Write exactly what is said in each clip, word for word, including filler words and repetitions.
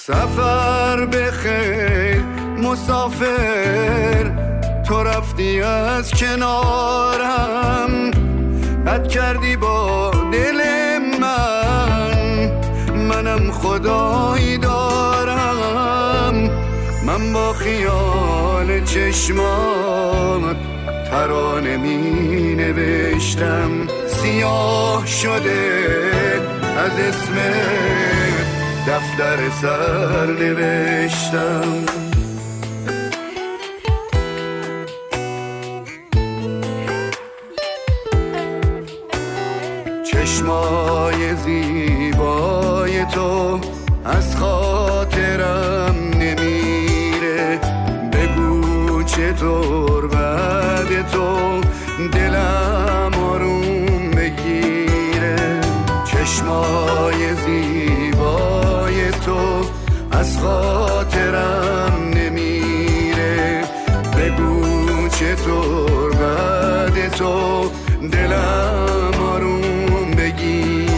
سفر بخیر مسافر، تو رفتی از کنارم، بد کردی با دل من، منم خدایی دارم. من با خیال چشمات ترانه می نوشتم، سیاه شده از اسم دفتر سر نوشتم. چشمای زیبای تو از خاطرم نمیره، بگو چطور بعد تو دلم آروم بگیره. چشمای زیبای تو از خاطرم نمیره، بگو چطور بعد تو دلم آروم بگیره.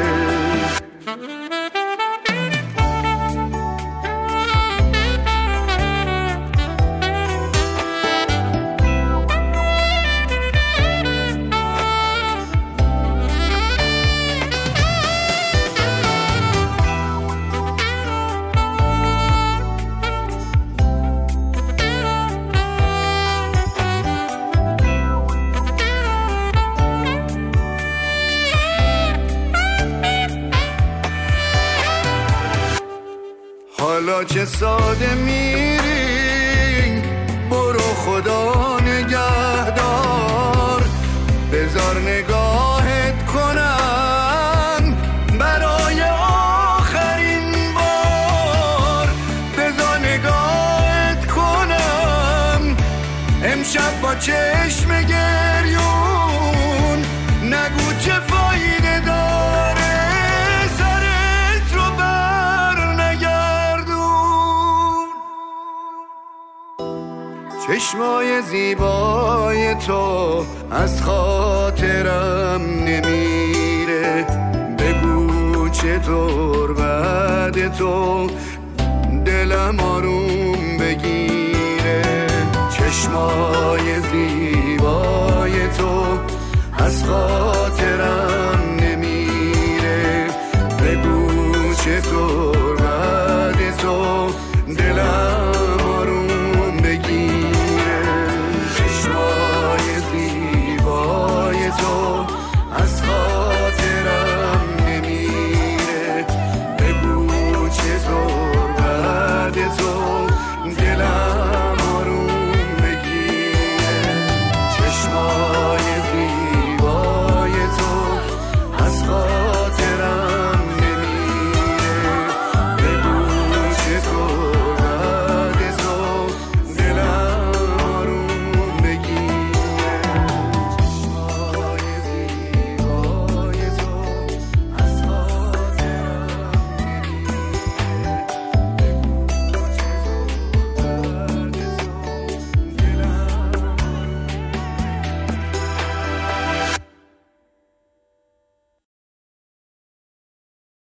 حالا چه ساده میری، برو خدا نگهدار، بذار نگاهت کنم برای آخرین بار، بذار نگاهت کنم امشب با چشم گریون، نگو چه فایده داره سرت رو بر نگردون. چشمای زیبای تو از خاطرم نمیره، بگو چطور بعد تو دلم آروم بگیره. چشمای زیبای تو از خاطرم